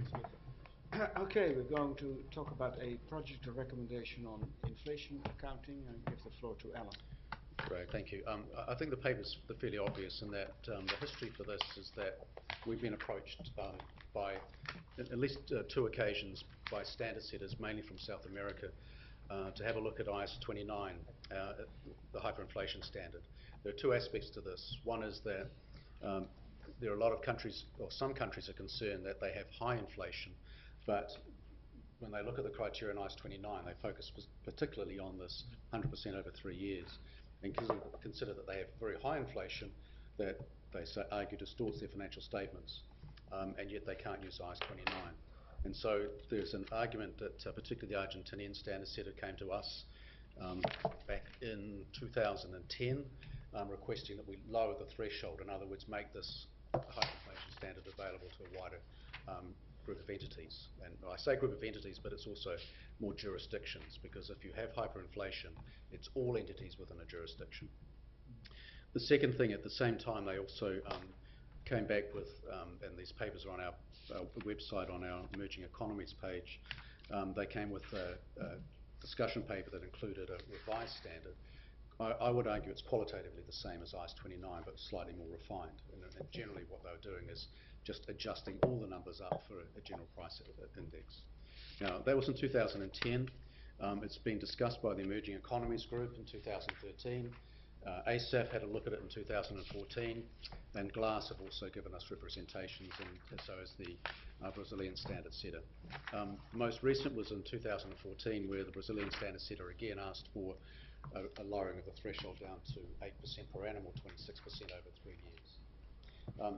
Okay, we're going to talk about a project or recommendation on inflation accounting and give the floor to Alan. Great, thank you. I think the paper's fairly obvious in that the history for this is that we've been approached by at least two occasions by standard setters, mainly from South America, to have a look at IAS 29, the hyperinflation standard. There are two aspects to this. One is that there are a lot of countries, or some countries are concerned that they have high inflation, but when they look at the criteria in IAS 29, they focus particularly on this 100% over 3 years, and consider that they have very high inflation that they argue distorts their financial statements, and yet they can't use IAS 29. And so there's an argument that particularly the Argentinian standard setter came to us back in 2010 requesting that we lower the threshold, in other words, make this hyperinflation standard available to a wider group of entities. And I say group of entities, but it's also more jurisdictions, because if you have hyperinflation, it's all entities within a jurisdiction. The second thing, at the same time, they also came back with, and these papers are on our website on our emerging economies page, they came with a discussion paper that included a revised standard. I would argue it's qualitatively the same as IAS 29, but slightly more refined. And generally what they were doing is just adjusting all the numbers up for a general price index. Now, that was in 2010. It's been discussed by the Emerging Economies Group in 2013. ASAF had a look at it in 2014, and GLASS have also given us representations, and so has the Brazilian standard setter. The most recent was in 2014, where the Brazilian standard setter again asked for a lowering of the threshold down to 8% per annum, or 26% over 3 years.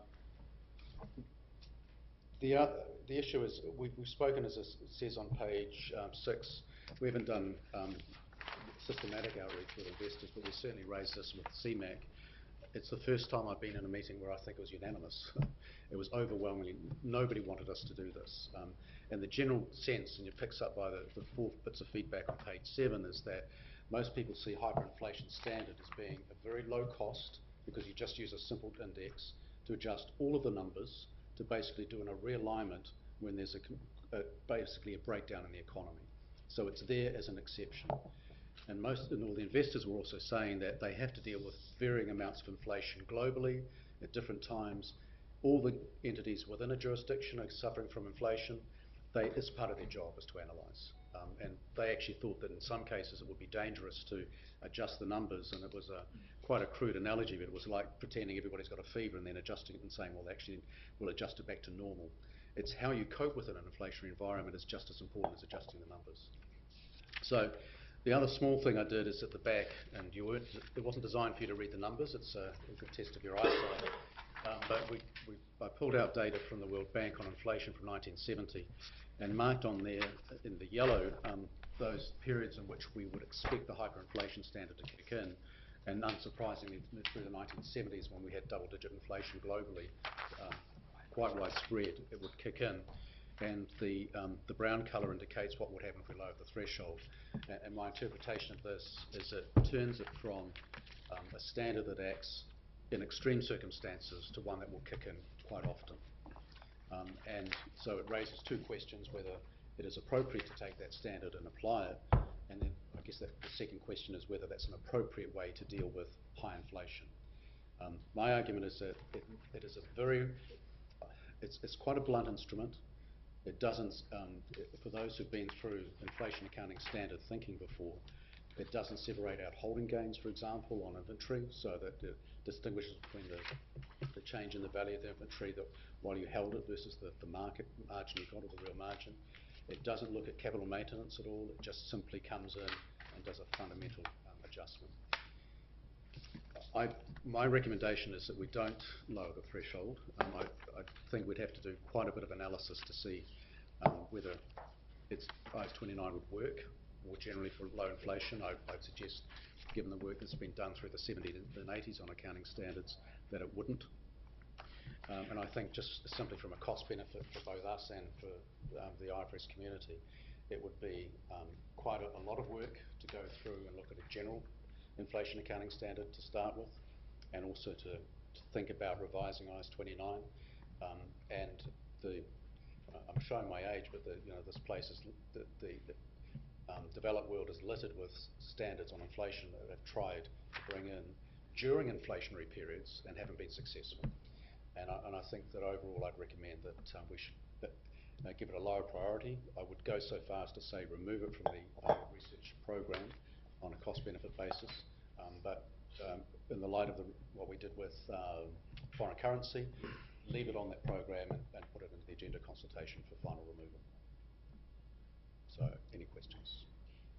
The issue is, we've spoken, as it says on page 6, we haven't done systematic outreach with investors, but we certainly raised this with CMAC. It's the first time I've been in a meeting where I think it was unanimous. It was overwhelmingly, nobody wanted us to do this. And the general sense, and it picks up by the 4 bits of feedback on page 7, is that most people see hyperinflation standard as being a very low cost, because you just use a simple index to adjust all of the numbers to basically doing a realignment when there's basically a breakdown in the economy. So it's there as an exception. And all the investors were also saying that they have to deal with varying amounts of inflation globally at different times. All the entities within a jurisdiction are suffering from inflation. It's part of their job is to analyse. And they actually thought that in some cases it would be dangerous to adjust the numbers, and it was quite a crude analogy, but it was like pretending everybody's got a fever and then adjusting it and saying, well, actually, we'll adjust it back to normal. It's how you cope with it in an inflationary environment is just as important as adjusting the numbers. So the other small thing I did is at the back, and it wasn't designed for you to read the numbers, it's a good test of your eyesight, but I pulled out data from the World Bank on inflation from 1970 and marked on there in the yellow those periods in which we would expect the hyperinflation standard to kick in, and unsurprisingly through the 1970s, when we had double-digit inflation globally, quite widespread, it would kick in. And the brown colour indicates what would happen if we lowered the threshold. And my interpretation of this is it turns it from a standard that acts in extreme circumstances to one that will kick in quite often. And so it raises two questions: whether it is appropriate to take that standard and apply it, and then I guess the second question is whether that's an appropriate way to deal with high inflation. My argument is that it is it's quite a blunt instrument. It doesn't, for those who've been through inflation accounting standard thinking before, it doesn't separate out holding gains, for example, on inventory, so that it distinguishes between the change in the value of the inventory that while you held it versus the market margin you got, or the real margin. It doesn't look at capital maintenance at all. It just simply comes in and does a fundamental adjustment. My recommendation is that we don't lower the threshold. I think we'd have to do quite a bit of analysis to see whether IAS 29 would work more generally for low inflation. I'd suggest, given the work that's been done through the 70s and 80s on accounting standards, that it wouldn't. And I think just simply from a cost benefit for both us and for the IFRS community, it would be quite a lot of work to go through and look at a general inflation accounting standard to start with, and also to think about revising IAS 29. And I'm showing my age, but this place is the developed world is littered with standards on inflation that have tried to bring in during inflationary periods and haven't been successful. And I think that overall I'd recommend that we should give it a lower priority. I would go so far as to say remove it from the research program on a cost-benefit basis. But in the light of what we did with foreign currency, leave it on that program and put it into the agenda consultation for final removal. So, any questions?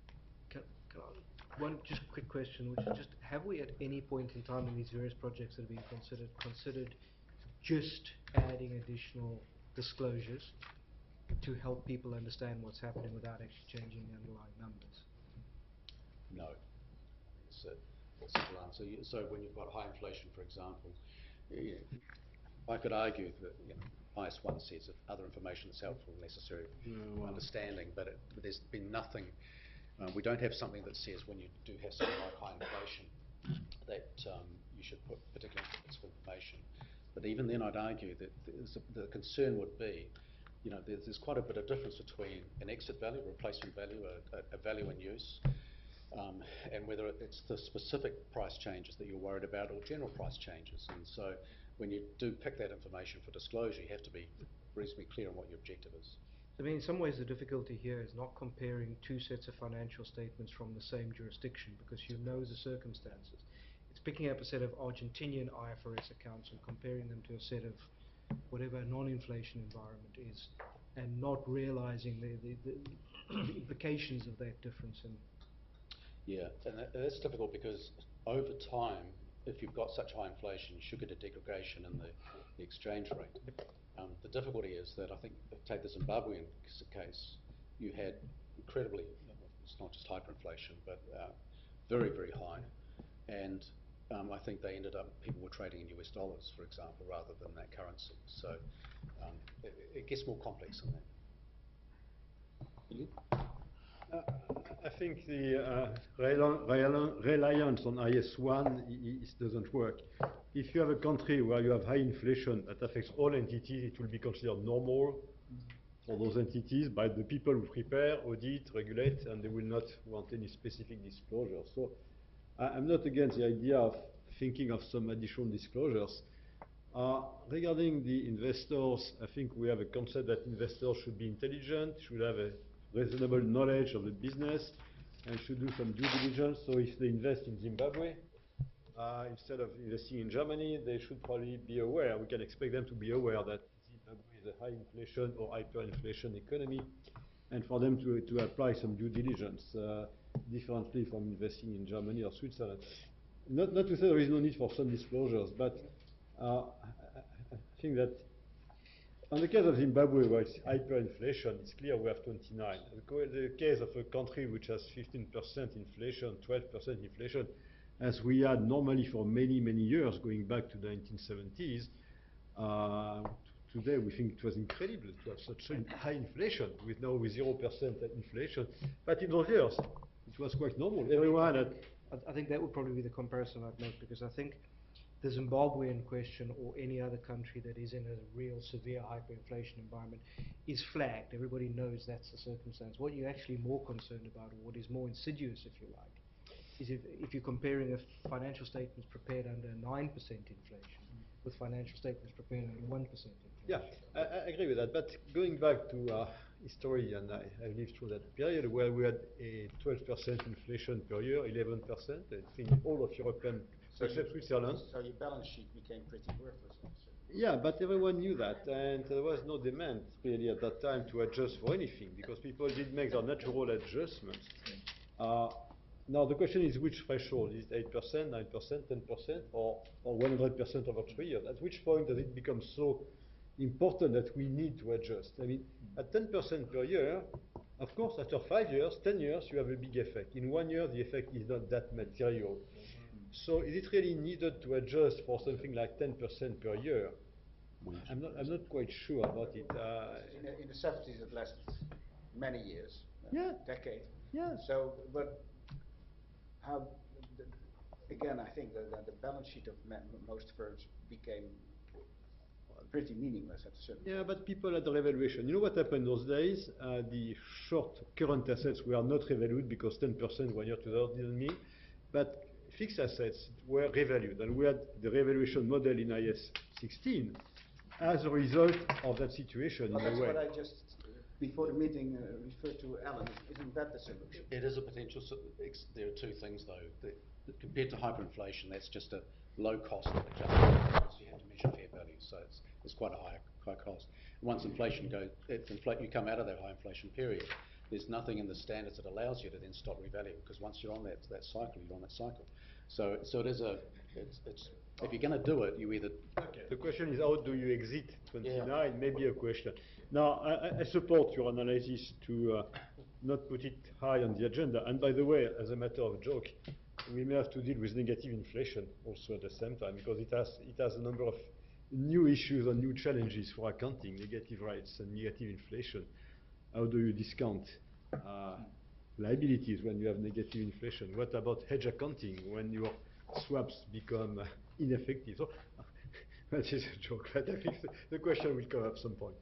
One just quick question, which is just, have we at any point in time in these various projects that have been considered just adding additional disclosures to help people understand what's happening without actually changing the underlying numbers? No. It's a simple answer. So when you've got high inflation, for example, I could argue that IS1 says that other information is helpful and necessary for understanding, but there's been nothing. We don't have something that says when you do have something like high inflation that you should put particular bits of information. But even then, I'd argue that the concern would be, there's quite a bit of difference between an exit value, replacement value, a value in use, and whether it's the specific price changes that you're worried about or general price changes. And so when you do pick that information for disclosure, you have to be reasonably clear on what your objective is. I mean, in some ways the difficulty here is not comparing two sets of financial statements from the same jurisdiction, because you know the circumstances. It's picking up a set of Argentinian IFRS accounts and comparing them to a set of whatever non-inflation environment is, and not realizing the implications of that difference. Yeah, and that's difficult because over time, if you've got such high inflation, you should get a degradation in the exchange rate. The difficulty is that I think, take the Zimbabwean case, you had incredibly, it's not just hyperinflation, but very, very high. And I think they ended up, people were trading in US dollars, for example, rather than that currency. So it gets more complex than that. I think the reliance on IS1 doesn't work. If you have a country where you have high inflation that affects all entities, it will be considered normal for those entities by the people who prepare, audit, regulate, and they will not want any specific disclosure. So I'm not against the idea of thinking of some additional disclosures. Regarding the investors, I think we have a concept that investors should be intelligent, should have a reasonable knowledge of the business, and should do some due diligence. So if they invest in Zimbabwe, instead of investing in Germany, they should probably be aware, we can expect them to be aware that Zimbabwe is a high inflation or hyperinflation economy, and for them to apply some due diligence differently from investing in Germany or Switzerland. Not to say there is no need for some disclosures, but I think that on the case of Zimbabwe, where it's hyperinflation, it's clear we have 29. The case of a country which has 15% inflation, 12% inflation, as we had normally for many, many years, going back to the 1970s, today we think it was incredible to have such a high inflation, with 0% inflation. But in those years, it was quite normal. Everyone had... I think that would probably be the comparison I'd make, because I think the Zimbabwean question, or any other country that is in a real severe hyperinflation environment, is flagged. Everybody knows that's the circumstance. What you're actually more concerned about, or what is more insidious, if you like, is if you're comparing a financial statements prepared under 9% inflation with financial statements prepared under 1% inflation. Yeah, I agree with that. But going back to history, and I lived through that period where we had a 12% inflation per year, 11%, I think all of European, except Switzerland. So your balance sheet became pretty worthless also. Yeah, but everyone knew that, and there was no demand really at that time to adjust for anything, because people did make their natural adjustments. Now the question is, which threshold? Is it 8%, 9%, 10%, or 100% over 3 years? At which point does it become so important that we need to adjust? I mean, at 10% per year, of course, after 5 years, 10 years, you have a big effect. In 1 year, the effect is not that material. So is it really needed to adjust for something like 10% per year? I'm not quite sure about it. In the 70s, it lasted many years, decade. Yeah. So, but how? Again, I think that the balance sheet of most firms became pretty meaningless at a certain Yeah, point. but people had the revaluation. You know what happened those days? The short current assets were not revalued because 10% 1 year to the other didn't mean. But fixed assets were revalued, and we had the revaluation model in IS 16 as a result of that situation Well, in a that's way. what I just, before the meeting, referred to Alan. Isn't that the solution? It is a potential. There are two things though. Compared to hyperinflation, that's just a low cost of adjustment. So you have to measure fair value. So it's quite a high cost. Once inflation goes, you come out of that high inflation period. There's nothing in the standards that allows you to then stop revaluing, because once you're on that cycle, you're on that cycle. So it is if you're going to do it, you either. Okay. The question is, how do you exit 29? Yeah. Maybe a question. Now, I support your analysis to not put it high on the agenda. And by the way, as a matter of joke, we may have to deal with negative inflation also at the same time, because it has a number of new issues and new challenges for accounting, negative rates and negative inflation. How do you discount liabilities when you have negative inflation? What about hedge accounting when your swaps become ineffective? So that is a joke, but I think the question will come up some point.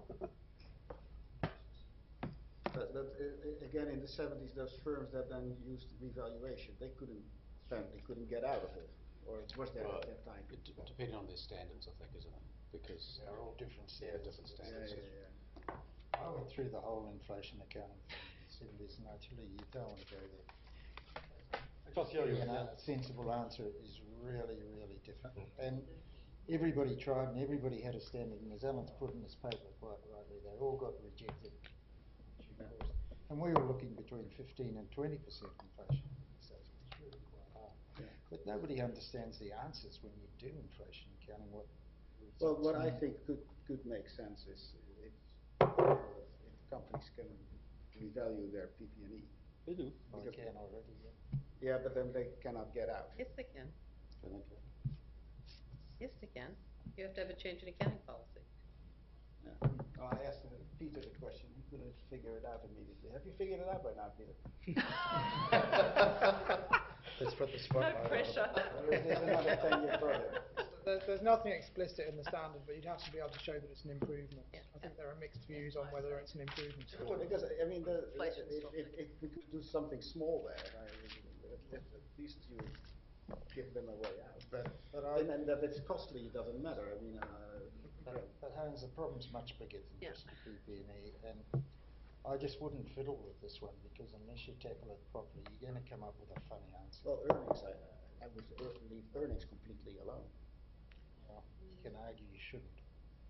But again, in the 70s, those firms that then used revaluation, they couldn't get out of it, or it was there at that time. Depending on their standards, I think, isn't it? Because they're all different yeah, standards. different standards. Yeah. I went through the whole inflation accounting from the 70s, and actually you don't want to go there. I can't hear you. A sensible answer is really, really difficult. And everybody tried and everybody had a standard, and as Alan's put in his paper quite rightly, they all got rejected. And we were looking between 15 and 20% inflation. So it's really quite hard. Yeah. But nobody understands the answers when you do inflation accounting. Well, what I think could make sense is if companies can revalue their PP&E. They do. Well, they can already, yeah. Yeah, but then they cannot get out. Yes, they can. Yes, they can. You have to have a change in accounting policy. Yeah. Oh, I asked Peter the question. He couldn't figure it out immediately. Have you figured it out by now, Peter? Let's put the spotlight on it. pressure. There's another 10-year project. There's nothing explicit in the standard, but you'd have to be able to show that it's an improvement. Yeah. I think there are mixed views on whether it's an improvement. Well, because, I mean, Inflation's if we could do something small there, at least you give them a way out. But and that it's costly, it doesn't matter. I mean, But Hans, the problem's much bigger than Yeah. just the PP&E, and I just wouldn't fiddle with this one, because unless you tackle it properly, you're going to come up with a funny answer. well, earnings, I would leave earnings completely alone. Well, you can argue you shouldn't.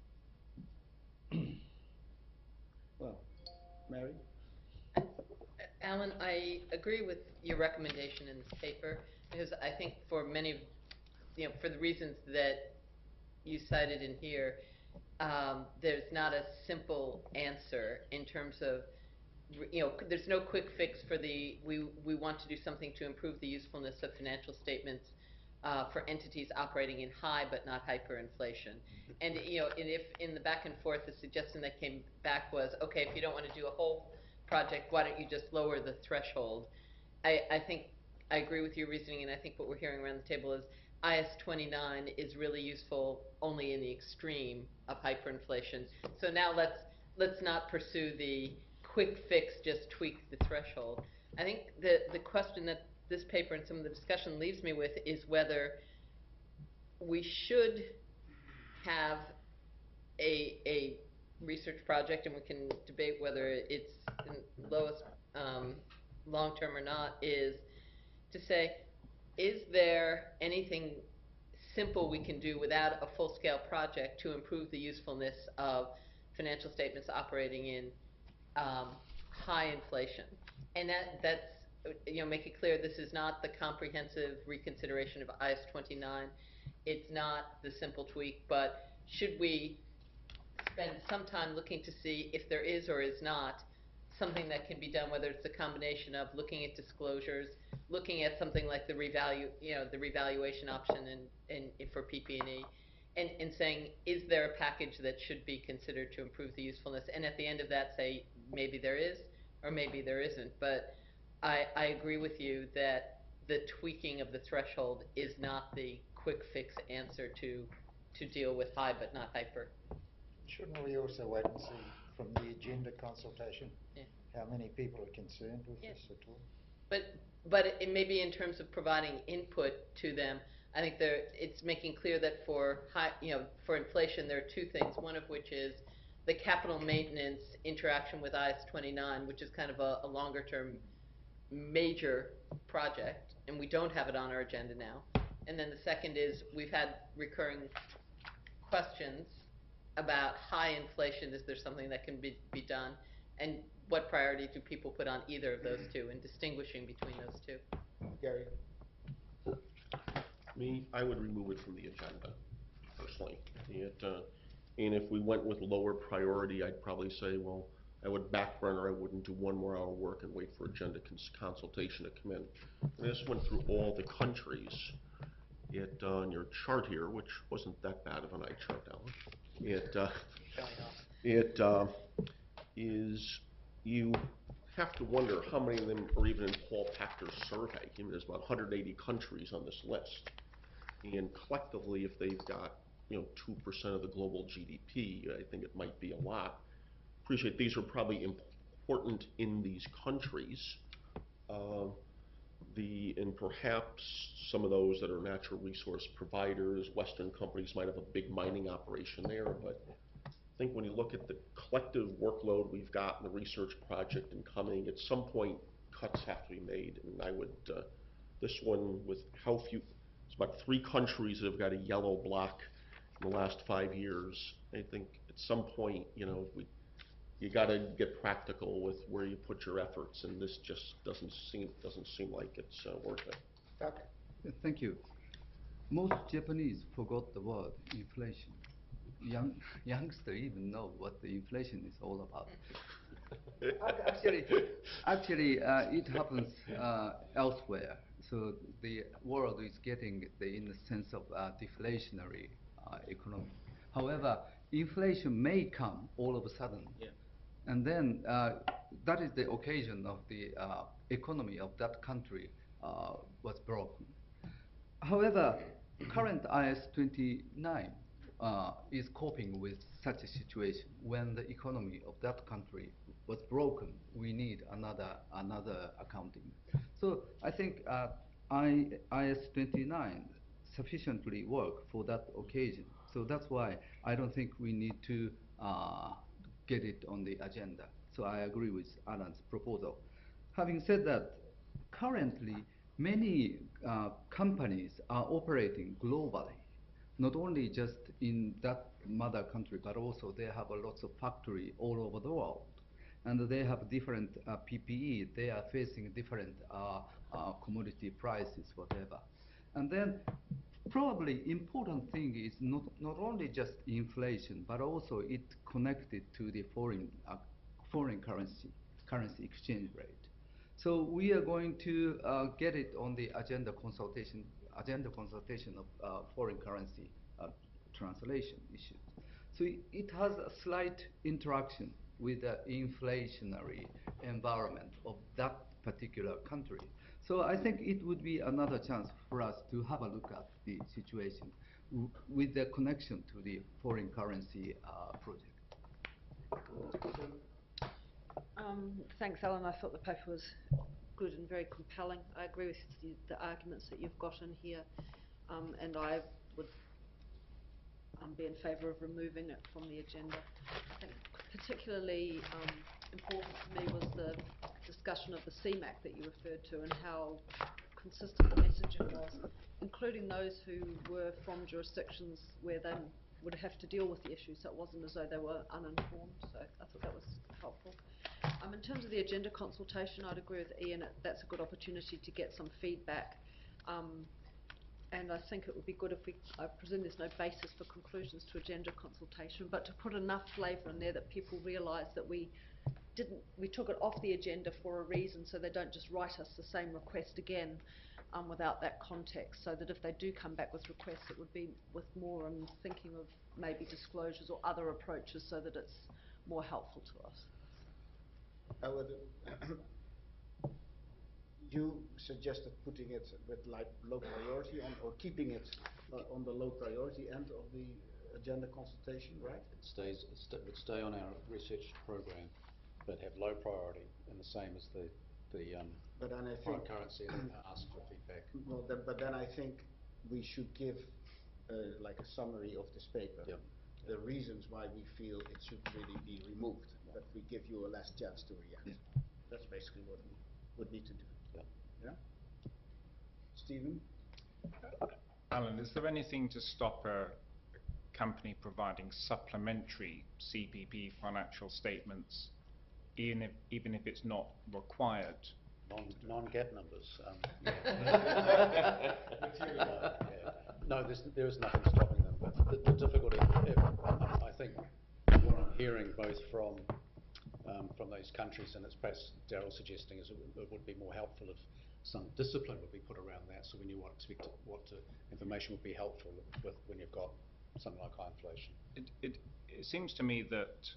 Well, Mary? Alan, I agree with your recommendation in this paper, because I think for many, for the reasons that you cited in here, there's not a simple answer in terms of, there's no quick fix for we want to do something to improve the usefulness of financial statements for entities operating in high but not hyperinflation. And, and if in the back and forth, the suggestion that came back was, okay, if you don't want to do a whole project, why don't you just lower the threshold? I think I agree with your reasoning, and I think what we're hearing around the table is IS 29 is really useful only in the extreme of hyperinflation. So now let's not pursue the quick fix, just tweak the threshold. I think the question that this paper and some of the discussion leaves me with is whether we should have a research project, and we can debate whether it's in lowest long term or not, is to say, is there anything simple we can do without a full-scale project to improve the usefulness of financial statements operating in high inflation? And that's, make it clear this is not the comprehensive reconsideration of IS 29. It's not the simple tweak, but should we spend some time looking to see if there is or is not something that can be done, whether it's a combination of looking at disclosures, looking at something like the revaluation option for PP&E, and saying, is there a package that should be considered to improve the usefulness? And at the end of that, say, maybe there is, or maybe there isn't. But I agree with you that the tweaking of the threshold is not the quick fix answer to to deal with high but not hyper. Shouldn't we also wait and see from the agenda consultation Yeah. how many people are concerned with Yeah. this at all? But it may be in terms of providing input to them. I think it's making clear that for for inflation, there are two things. One of which is the capital maintenance interaction with IS 29, which is kind of a longer term major project, and we don't have it on our agenda now. And then the second is we've had recurring questions about high inflation. Is there something that can be done? And what priority do people put on either of those two, and distinguishing between those two? Gary? Me, I would remove it from the agenda, personally. And if we went with lower priority, I'd probably say, well, I would back burner, I wouldn't do 1 more hour work and wait for agenda consultation to come in. And I just went through all the countries. On your chart here, which wasn't that bad of an eye chart, Alan, you have to wonder how many of them are even in Paul Pachter's survey. I mean, there's about 180 countries on this list. And collectively, if they've got 2% of the global GDP, I think it might be a lot. Appreciate these are probably important in these countries. And perhaps some of those that are natural resource providers, Western companies might have a big mining operation there, but I think when you look at the collective workload we've got in the research project and coming, at some point cuts have to be made. And I would, this one with how few, it's about 3 countries that have got a yellow block in the last 5 years. I think at some point, you got to get practical with where you put your efforts, and this just doesn't seem like it's worth it. Okay. Thank you. Most Japanese forgot the word inflation. Youngsters even know what the inflation is all about. Actually, it happens elsewhere. So the world is getting in the sense of deflationary economy. However, inflation may come all of a sudden. Yeah. And then that is the occasion of the economy of that country was broken. However, current IS 29 is coping with such a situation. When the economy of that country was broken, we need another accounting. So I think IS 29 sufficiently work for that occasion. So that's why I don't think we need to get it on the agenda. So I agree with Alan's proposal. Having said that, currently many companies are operating globally, not only just in that mother country, but also they have lots of factory all over the world. And they have different PPE, they are facing different commodity prices, whatever. And then probably important thing is not only just inflation, but also it connected to the foreign currency exchange rate. So we are going to get it on the agenda consultation of foreign currency translation issues. So it has a slight interaction with the inflationary environment of that particular country. So I think it would be another chance for us to have a look at the situation with the connection to the foreign currency project. Thanks, Alan. I thought the paper was good and very compelling. I agree with the arguments that you've got in here, and I would be in favour of removing it from the agenda. I think particularly important to me was the discussion of the CMAC that you referred to and how consistent the messaging was, including those who were from jurisdictions where they would have to deal with the issue, so it wasn't as though they were uninformed. So I thought that was helpful. In terms of the agenda consultation, I'd agree with Ian, that's a good opportunity to get some feedback. And I think it would be good if I presume there's no basis for conclusions to agenda consultation, but to put enough flavour in there that people realise that we took it off the agenda for a reason, so they don't just write us the same request again without that context, so that if they do come back with requests, it would be with more thinking of maybe disclosures or other approaches so that it's more helpful to us. You suggested putting it with like low priority on, or keeping it on the low priority end of the agenda consultation, right? It would stay on our research program, but have low priority, and the same as the But then I foreign think, currency and ask for feedback. well, but then I think we should give like a summary of this paper. Yep. The reasons why we feel it should really be removed, but we give you a last chance to react. That's basically what we would need to do. Yep. Yeah? Stephen? Alan, is there anything to stop a company providing supplementary CPP financial statements, even if it's not required? Non-GAAP numbers. No, there is nothing stopping them. But the difficulty, I think, what I'm hearing both from those countries, and it's perhaps Daryl suggesting, is it would be more helpful if some discipline would be put around that, so we knew what information would be helpful when you've got something like high inflation. It seems to me that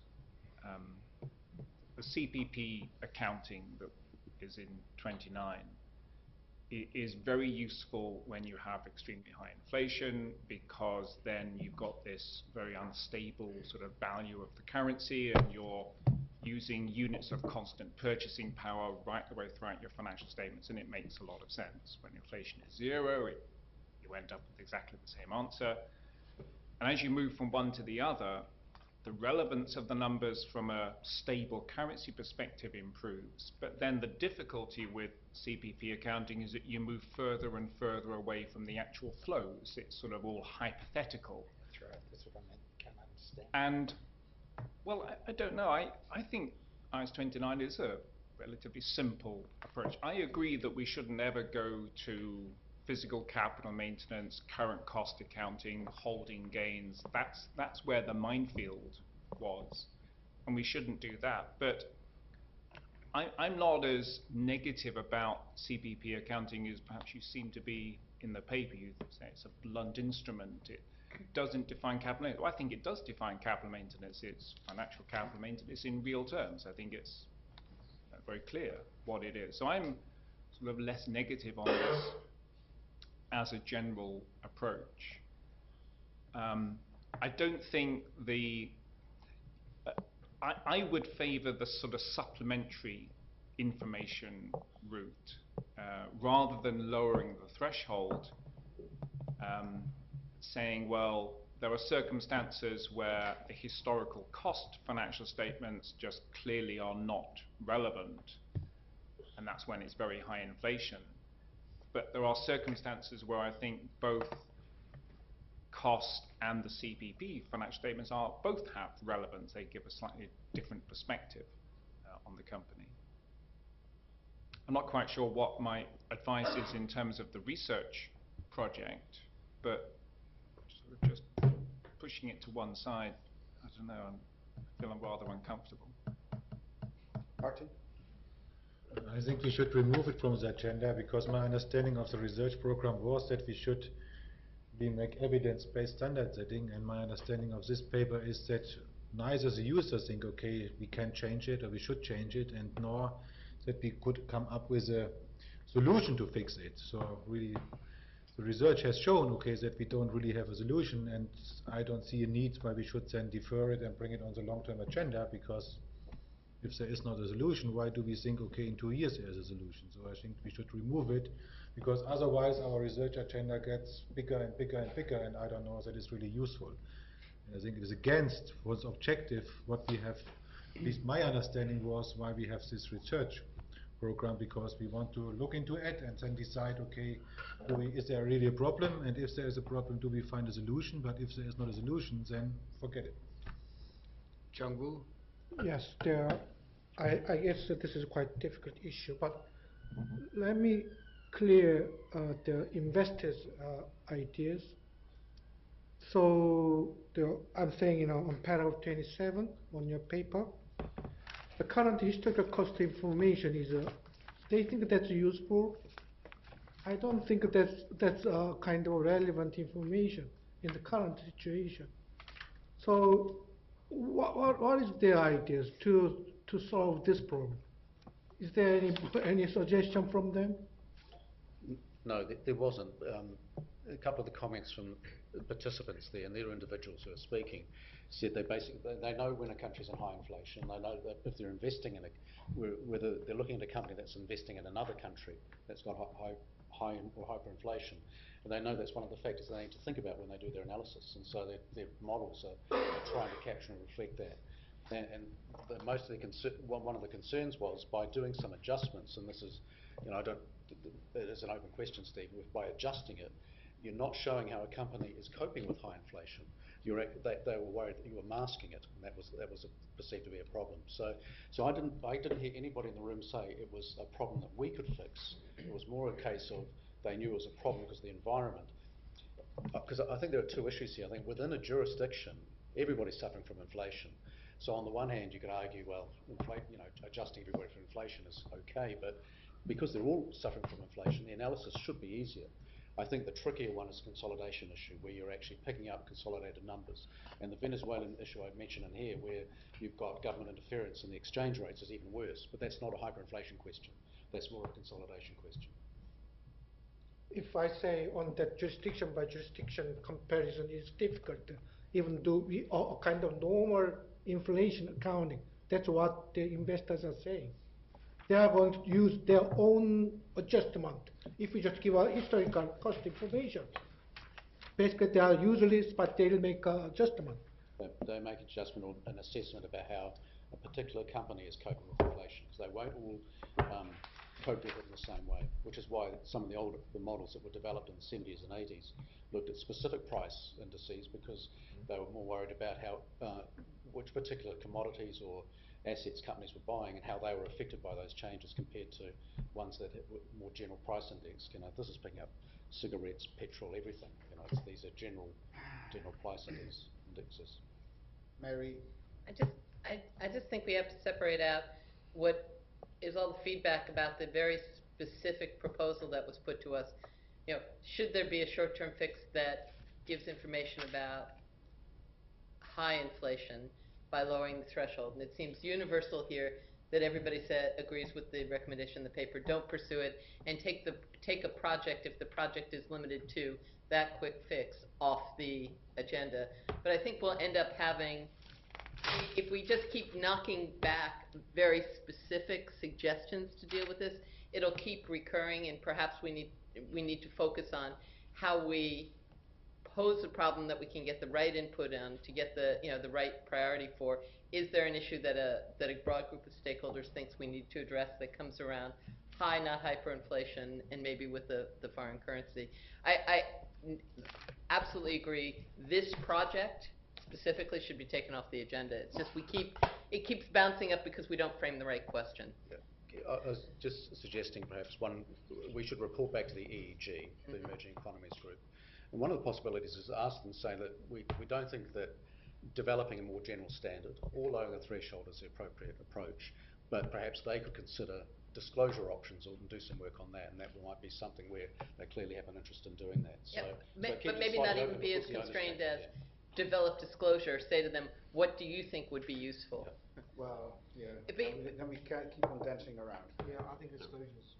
the CPP accounting that is in 29 is very useful when you have extremely high inflation, because then you've got this very unstable sort of value of the currency, and you're using units of constant purchasing power right the way throughout your financial statements, and it makes a lot of sense. When inflation is zero, you end up with exactly the same answer. And as you move from one to the other, the relevance of the numbers from a stable currency perspective improves. But then the difficulty with CPP accounting is that you move further and further away from the actual flows. It's sort of all hypothetical. That's right, that's what I can't understand. And, well, I don't know. I think IAS 29 is a relatively simple approach. I agree that we shouldn't ever go to physical capital maintenance, current cost accounting, holding gains. That's where the minefield was, and we shouldn't do that. But I'm not as negative about CPP accounting as perhaps you seem to be in the paper. You say it's a blunt instrument. It doesn't define capital maintenance. Well, I think it does define capital maintenance. It's financial capital maintenance in real terms. I think it's very clear what it is. So I'm sort of less negative on this as a general approach. I don't think I would favour the sort of supplementary information route rather than lowering the threshold, saying, well, there are circumstances where the historical cost financial statements just clearly are not relevant, and that's when it's very high inflation. But there are circumstances where I think both cost and the CPP financial statements both have relevance. They give a slightly different perspective on the company. I'm not quite sure what my advice is in terms of the research project, but sort of just pushing it to one side, I don't know, I'm feeling rather uncomfortable. Martin? I think we should remove it from the agenda, because my understanding of the research program was that we make evidence-based standard setting, and my understanding of this paper is that neither the users think, okay, we can change it or we should change it, and nor that we could come up with a solution to fix it. So really, the research has shown, okay, that we don't really have a solution, and I don't see a need why we should then defer it and bring it on the long-term agenda, because if there is not a solution, why do we think, okay, in 2 years there is a solution? So I think we should remove it, because otherwise our research agenda gets bigger and bigger and bigger, and I don't know if that is really useful. And I think it is against what's objective, what we have, at least my understanding was why we have this research program, because we want to look into it and then decide, okay, is there really a problem? And if there is a problem, do we find a solution? But if there is not a solution, then forget it. Jung-Woo? Yes, I guess that this is a quite difficult issue, but let me clear the investors' ideas. So I'm saying, on paragraph 27 on your paper, the current historical cost information is, they think that's useful. I don't think that's kind of relevant information in the current situation. So what is their ideas to solve this problem? Is there any suggestion from them? No, there wasn't. a couple of the comments from participants there, and they're individuals who are speaking, said they know when a country's in high inflation. They know that if they're investing in whether they're looking at a company that's investing in another country that's got high or hyperinflation, and they know that's one of the factors they need to think about when they do their analysis. And so their models are trying to capture and reflect that. And one of the concerns was by doing some adjustments, and this is, it is an open question, Steve. By adjusting it, you're not showing how a company is coping with high inflation. They were worried that you were masking it, and that was perceived to be a problem. So I didn't hear anybody in the room say it was a problem that we could fix. It was more a case of they knew it was a problem because of the environment. Because I think there are two issues here. I think within a jurisdiction, everybody's suffering from inflation. So on the one hand, you could argue, well, adjusting everybody for inflation is okay, but because they're all suffering from inflation, the analysis should be easier. I think the trickier one is a consolidation issue, where you're actually picking up consolidated numbers. And the Venezuelan issue I mentioned in here, where you've got government interference in the exchange rates, is even worse. But that's not a hyperinflation question. That's more a consolidation question. If I say on that jurisdiction by jurisdiction comparison is difficult, even though we are kind of normal inflation accounting, that's what the investors are saying. They are going to use their own adjustment. If we just give a historical cost information, basically they are useless, but they'll make an adjustment. They make an adjustment or an assessment about how a particular company is coping with inflation, because they won't all cope with it in the same way, which is why some of the models that were developed in the 70s and 80s looked at specific price indices, because they were more worried about how which particular commodities or assets companies were buying and how they were affected by those changes compared to ones that had more general price index. This is picking up cigarettes, petrol, everything. These are general price indexes. Mary? I just think we have to separate out what is all the feedback about the very specific proposal that was put to us. Should there be a short-term fix that gives information about high inflation by lowering the threshold? And it seems universal here that everybody agrees with the recommendation in the paper. Don't pursue it, and take a project, if the project is limited to that quick fix, off the agenda. But I think we'll end up having, if we just keep knocking back very specific suggestions to deal with this, it'll keep recurring, and perhaps we need to focus on how we pose a problem that we can get the right input on, to get the right priority for. Is there an issue that a broad group of stakeholders thinks we need to address that comes around high, not hyperinflation, and maybe with the foreign currency? I absolutely agree. This project specifically should be taken off the agenda. It's just it keeps bouncing up because we don't frame the right question. Yeah. I was just suggesting perhaps we should report back to the EEG, the Emerging Economies Group. And one of the possibilities is ask them, say that we don't think that developing a more general standard or lowering the threshold is the appropriate approach, but perhaps they could consider disclosure options or do some work on that, and that might be something where they clearly have an interest in doing that. But maybe not even be as constrained as develop disclosure. Say to them, what do you think would be useful? Yeah. Well, yeah. Then we can't keep on dancing around. Yeah, I think disclosures.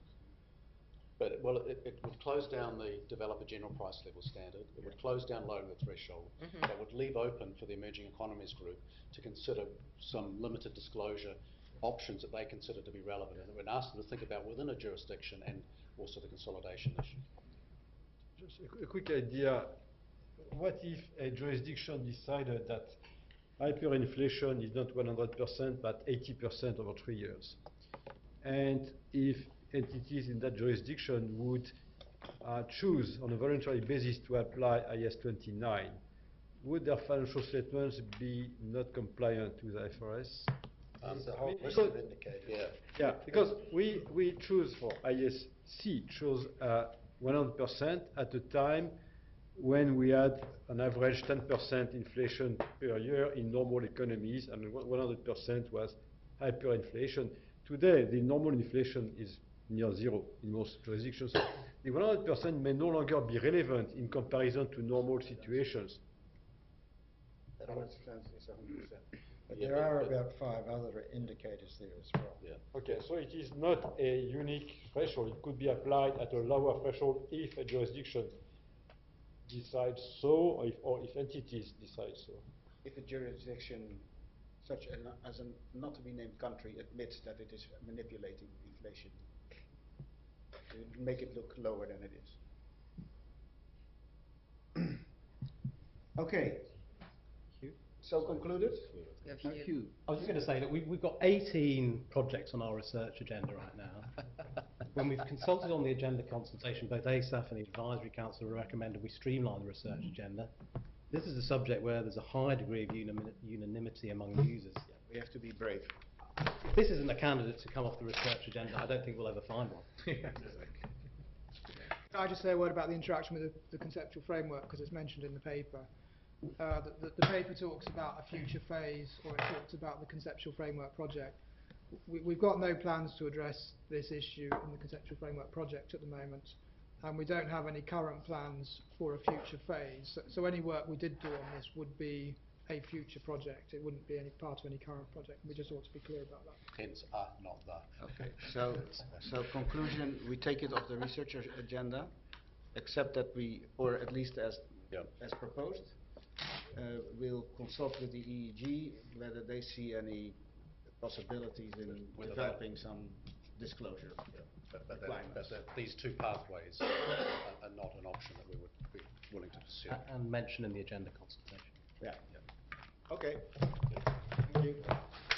But it would close down the developer general price level standard. It would close down lowering the threshold. That would leave open for the Emerging Economies Group to consider some limited disclosure options that they consider to be relevant, and it would ask them to think about within a jurisdiction and also the consolidation issue. Just a quick idea. What if a jurisdiction decided that hyperinflation is not 100% but 80% over 3 years? And if entities in that jurisdiction would choose on a voluntary basis to apply IAS 29, would their financial statements be not compliant with IFRS? There's a whole list of indicators. Yeah, because we choose for ISC, chose 100% at a time when we had an average 10% inflation per year in normal economies, and 100% was hyperinflation. Today, the normal inflation is near zero in most jurisdictions. The 100% may no longer be relevant in comparison to normal situations. 100% is 100%. But there are about 5 other indicators there as well. Yeah. Okay, so it is not a unique threshold. It could be applied at a lower threshold if a jurisdiction decides so, or if entities decide so. If a jurisdiction such as a not to be named country admits that it is manipulating inflation, it would make it look lower than it is. Okay. So concluded? Thank you. I was just going to say that we've got 18 projects on our research agenda right now. When we've consulted on the agenda consultation, both ASAF and the Advisory Council recommended we streamline the research agenda. This is a subject where there's a high degree of unanimity among users. We have to be brave. If this isn't a candidate to come off the research agenda, I don't think we'll ever find one. Can I just say a word about the interaction with the conceptual framework, because it's mentioned in the paper. The paper talks about a future phase, or it talks about the conceptual framework project. We've got no plans to address this issue in the conceptual framework project at the moment, and we don't have any current plans for a future phase. So any work we did do on this would be a future project. It wouldn't be any part of any current project. We just ought to be clear about that. Hence, not the. Okay. So conclusion: we take it off the research agenda, except that we, or at least as proposed. We'll consult with the EEG whether they see any possibilities in developing some disclosure requirements. But these two pathways are not an option that we would be willing to pursue. And mention in the agenda consultation. Yeah. Okay. Thank you.